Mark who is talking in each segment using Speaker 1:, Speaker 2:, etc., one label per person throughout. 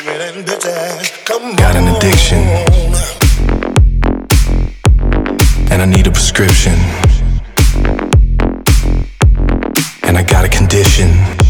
Speaker 1: Got an addiction, and I need a prescription, and I got a condition,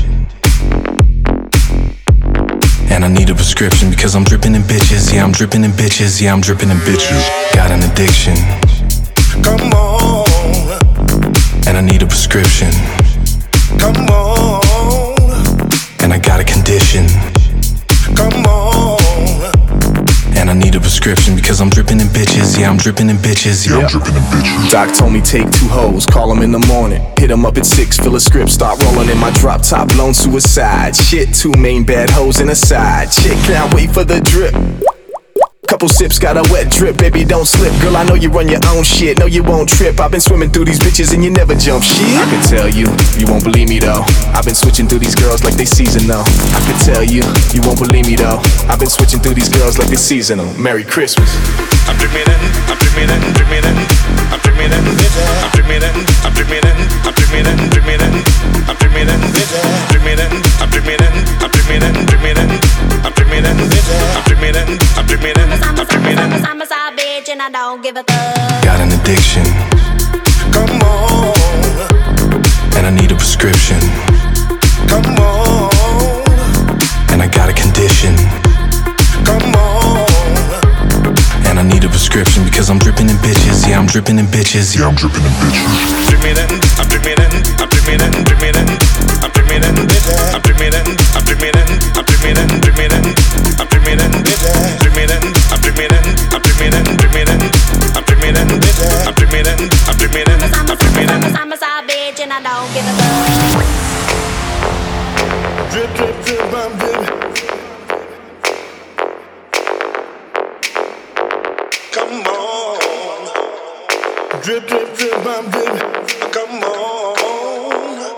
Speaker 1: and I need a prescription because I'm dripping in bitches. Yeah, I'm dripping in bitches. Yeah, I'm dripping in bitches. Got an addiction,
Speaker 2: come on,
Speaker 1: and I need a prescription,
Speaker 2: come on,
Speaker 1: and I got a condition,
Speaker 2: come on,
Speaker 1: and I need a prescription because I'm dripping in bitches. Yeah, I'm dripping in bitches. Yeah, I'm dripping in bitches.
Speaker 3: Doc told me take 2 hoes, call them in the morning, hit them up at 6, fill a script, start rolling in my drop top, blown suicide. Shit, 2 main bad hoes in a side chick, can't wait for the drip. Couple sips, got a wet drip, baby don't slip. Girl, I know you run your own shit, no you won't trip. I've been swimming through these bitches and you never jump shit. I can tell you, you won't believe me though. I've been switching through these girls like they seasonal. I can tell you, you won't believe me though. I've been switching through these girls like they seasonal. Merry Christmas.
Speaker 2: I'm dreaming in, I'm dreaming in, dreaming in, I'm dreaming in, I'm dreaming in, I'm dreaming in, I'm dreaming in, dreaming in, I'm dreaming in, dreaming in, I'm dreaming in, I'm dreaming in, dreaming in, I'm dreaming in, I'm dreaming in, I'm dreaming in.
Speaker 4: I'm a side bitch and I don't give a fuck.
Speaker 1: Got an addiction,
Speaker 2: Come on,
Speaker 1: and I need a prescription,
Speaker 2: come on,
Speaker 1: and I got a condition,
Speaker 2: come on,
Speaker 1: and I need a prescription because I'm dripping in bitches. Yeah, I'm dripping in bitches. Yeah, I'm dripping in bitches.
Speaker 2: dreaming in, I'm dreaming in, I'm dreaming in, dreaming in, I'm dreaming in, I'm dreaming in, I'm dreaming in, I'm dreaming in, dreaming in, I'm dreaming in, dreaming in, I'm dreaming in, I'm dreaming in, dreaming in, I'm dreaming in, I'm dreaming in, I'm dreaming in, I'm dreaming in.
Speaker 4: I'm a side bitch and I don't give a fuck.
Speaker 2: Drip, drip, drip, I'm dripping. Come on, drip, drip, drip, I'm dripping. Come on,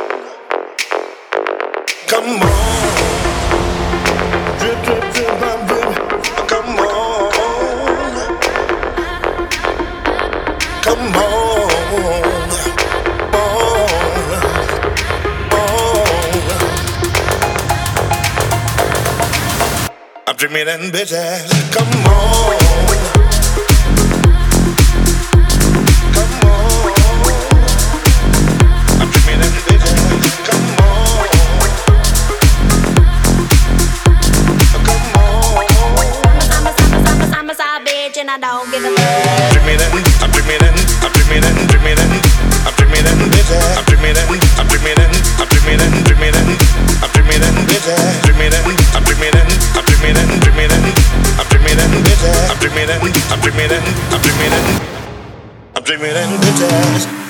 Speaker 2: come on, drip, drip, drip, I'm dripping. Come on, come on, I'm dreaming in bitches. Come on.
Speaker 4: And I don't give a fuck.
Speaker 2: Dreaming in, I'm dreaming in, I'm dreaming in, dreaming in, I'm dreaming in, I'm dreaming in, I'm dreaming in, I'm dreaming in, dreaming in, I'm dreaming in, dreaming in, I'm dreaming in, I'm dreaming in, dreaming in, I'm dreaming in, I'm dreaming in, I'm dreaming in, I'm dreaming in, I'm dreaming in, bitches.